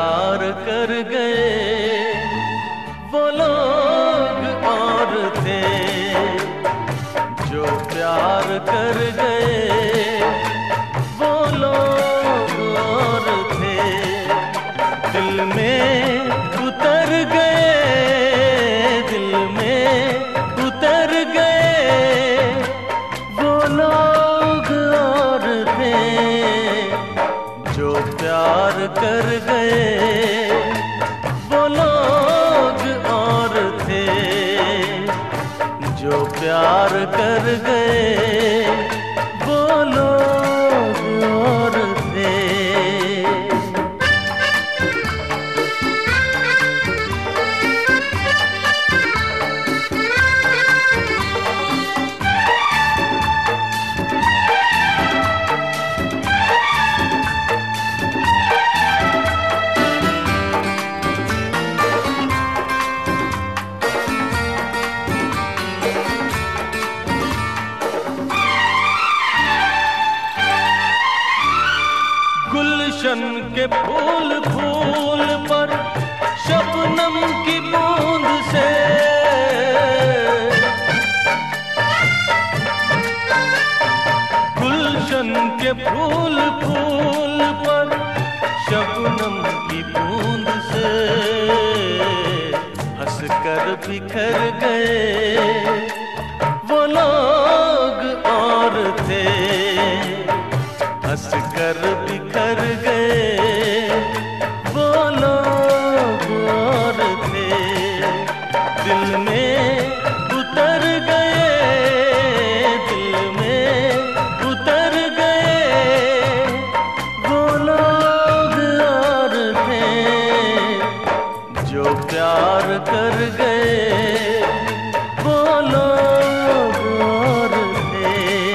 प्यार कर गए वो लोग और थे, जो प्यार कर गए वो लोग और थे। दिल में उतर गए, दिल में उतर गए वो लोग और थे, जो प्यार कर गए वो लोग और थे, जो प्यार कर गए वो लोग और थे। गुलशन के फूल फूल पर शबनम की बूंद से, गुलशन के फूल फूल पर शबनम की बूंद से हंसकर बिखर गए वो लोग और थे, हंसकर बिखर गए वो लोग और थे। दिल में उतर गए, दिल में उतर गए वो लोग और थे, जो प्यार कर गए वो लोग और थे।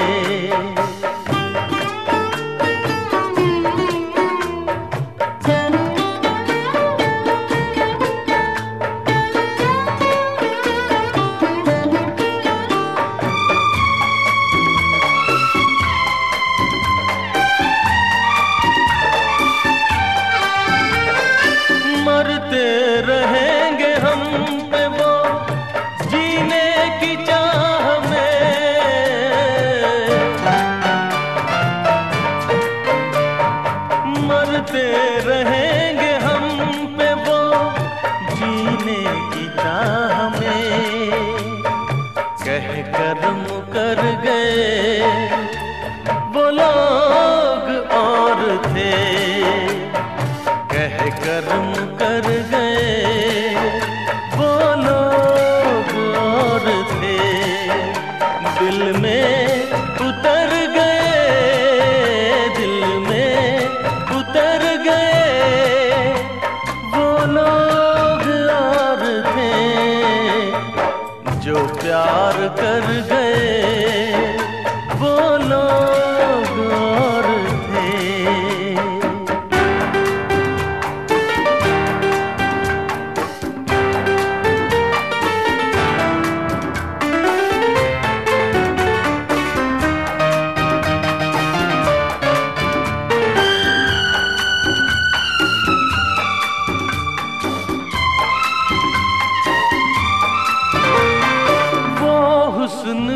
मरते रहेंगे हम पे वो जीने की चाह में, मरते रहेंगे हम पे वो जीने की चाह में। कह कर मुकर गए वो लोग और थे, कह कर मुकर गए वो लोग और थे। दिल में उतर गए, दिल में उतर गए वो लोग और थे, जो प्यार कर गए वो लोग और थे। हुस्न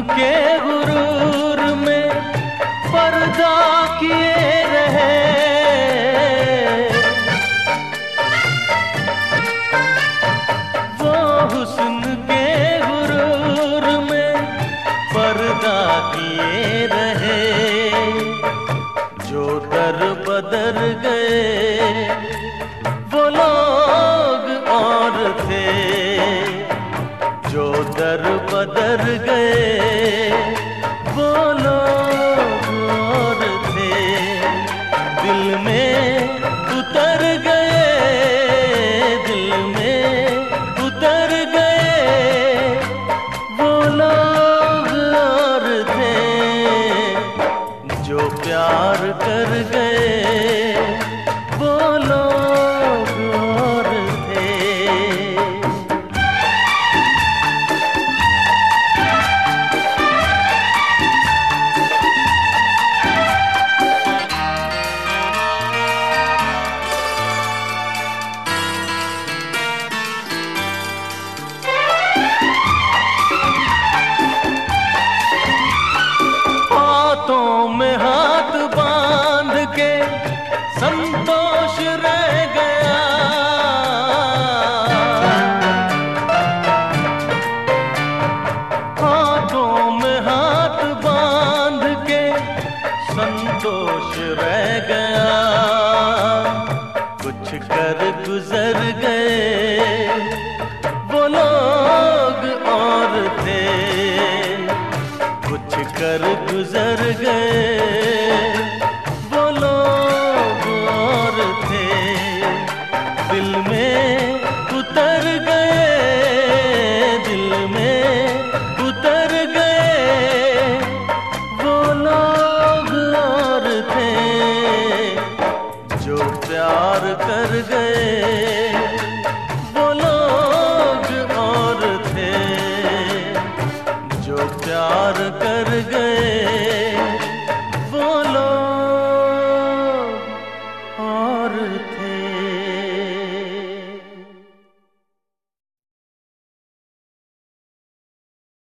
गुजर गए वो लोग और थे, कुछ कर गुजर गए वो लोग और थे, दिल में उतर गए, दिल में उतर गए वो लोग और थे जो प्यार कर गए।